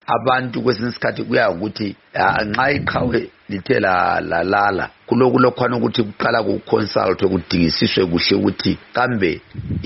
abantu kwesinye isikhathi kuya ukuthi nxa iqhawe lithe lalala kulokhwana ukuthi kuqala kuconsultwe kudingisiswe kuhle ukuthi kambe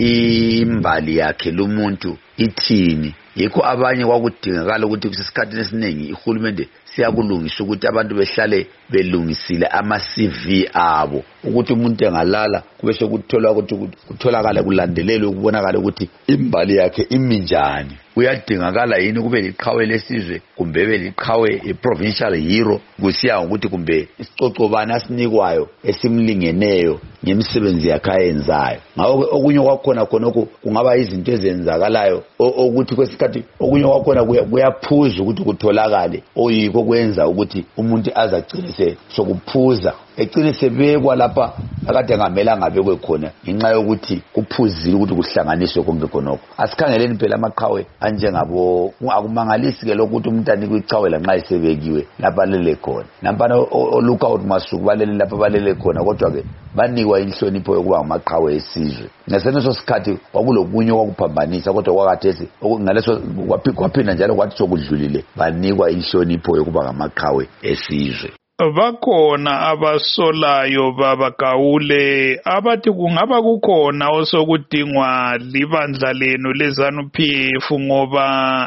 imbali yakhe lumuntu ithini. Yikho abanye kwakudingakala ukuthi kusesikhathini esiningi ihulumende siyakulungisa ukuthi abantu behlale belungisile ama-CV abo ukuthi umuntu engalala kube sekutholwa ukuthi kutholakala kulandelelwe ukubonakala ukuthi imbali yakhe imi njani. Kuyadingakala yini kube liqhawe lesizwe kumbe beliqhawe i-provincial hero kusiya ngokuthi kumbe isicoco bani asinikwayo esimlingeneyo ngemisebenzi yakhe ayenzayo. Ngakho okunye kwakhona khonokho kungaba izinto ezenzakalayo ukuthi kwesikhathi okunye kwakhona kuyaphuza ukuthi kutholakale oyikho kwenza ukuthi umuntu azagcine sokuphuza egcine sebekwa lapha akade ngamelanga abekwe khona ngenxa yokuthi kuphuzile ukuthi kuhlanganiswe konke khonokho. Asikhangeleni phela amaqhawe anjengabo akumangalisi ke lokuthi umuntu anikwe iqhawe lanxa esebekiwe lapha alele khona. Nampana olookout masuku balele lapha balele khona kodwa ke banikwa inhlonipho yokuba ngamaqhawe esizwe. Ngaseneso sikhathi kwakulokunye kwakuphambanisa kodwa kwakathesi ngaleso kwaphinda njalo kwathi sokudlulile banikwa inhlonipho yokuba ngamaqhawe esizwe. Bakhona abasolayo babagawule abathi kungaba kukhona osokudingwa libandla lenu leZANU-PF ngoba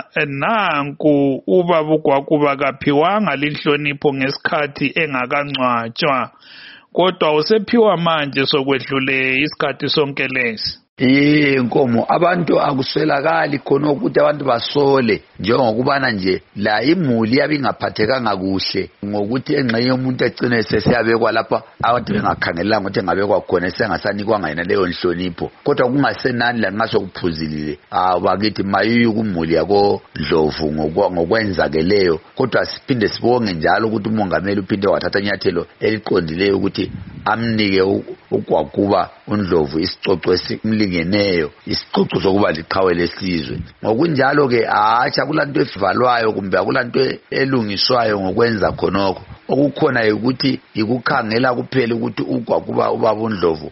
nanku ubaba uGwakuba kaphiwanga linhlonipho ngesikhathi engakangcwatshwa kodwa usephiwa manje sokwedlule isikhathi sonke lesi. Inkomo abantu akuswelakali khona ukuthi abantu basole njengokubana nje la imuli yabingaphathekanga kuhle ngokuthi engxenye umuntu egcine sesiyabekwa lapha abantu bengakhangelanga ukuthi engabekwa khona sengasanikwanga yena leyo nhlonipho kodwa kungasenani lanxa sokuphuzilile bakithi mayuyu kumuli yako Ndlovu ngokwenzakeleyo kodwa siphinde sibonge njalo ukuthi umongameli uphinde wathatha inyathelo eliqondileyo ukuthi amnike uGwakuba uNdlovu isicoco esimlingeneyo isicoco sokuba liqhawe lesizwe. Ngokunjalo ke akulanto evalwayo kumbe akulanto elungiswayo ngokwenza khonokho. Okukhona ukuthi ikukhangela kuphela ukuthi uGwakuba ubaba uNdlovu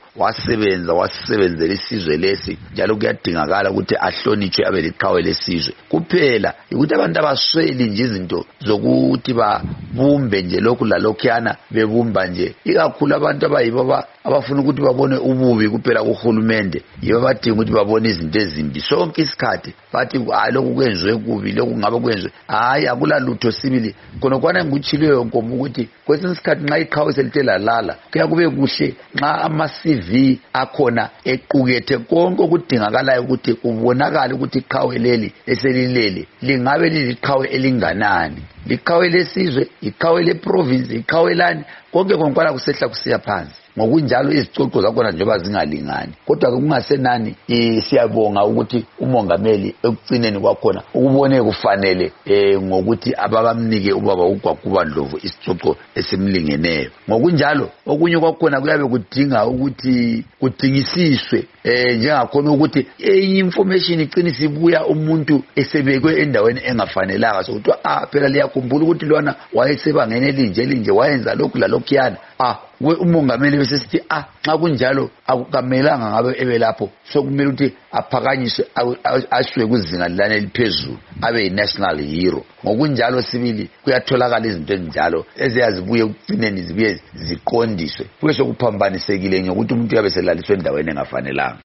wasebenzela isizwe lesi njalo kuyadingakala ukuthi ahlonitshwe abe liqhawe lesizwe kuphela ukuthi abantu abasweli nje izinto zokuthi babumbe nje lokhu lalokhuyana bebumba nje ikakhulu abantu abayibo abafuna ukuthi babone ububi kuphela kuhulumende yibo badinga ukuthi babone izinto ezimbi sonke isikhathi bathi lokhu kwenziwe kubi lokhu ngabe kwenziwe akulalutho sibili khonokwana ngikutshileyo nkomo ukuthi kwesinye isikhathi nxa iqhawe selithe lalala kuya kube kuhle nxa ama-CV akhona equkethe konke okudingakalayo ukuthi kubonakale ukuthi iqhawe leli eselilele lingabe liliqhawe elinganani, liqhawe lesizwe, iqhawe leprovince, iqhawe lani, konke konkwala kusehla kusiya phansi. Ngokunjalo izicoco zakhona njengoba zingalingani kodwa kungasenani siyabonga ukuthi umongameli ekugcineni kwakhona ukubone kufanele ngokuthi ababamnike ubaba uGwakuba Ndlovu isicoco esimlingeneyo. Ngokunjalo okunye kwakhona kuyabe kudinga ukuthi kudingisiswe njengakhona ukuthi information iqinisa ibuya umuntu esebekwe endaweni engafanelanga sokuthi phela liyakhumbula ukuthi lona wayesebangene elinje wayenza lokhu lalokhuyana umongameli bese sithi nxa kunjalo akukamelanga ngabe ebelapho sokumele ukuthi aphakanyiswe ashwe kuzinga lana eliphezulu abe yi-national hero. Ngokunjalo sibili kuyatholakala izinto ezinjalo eziyazibuye ekugcineni zibuye ziqondiswe kube sokuphambanisekile ngokuthi umuntu uyabe selaliswe endaweni engafanelanga.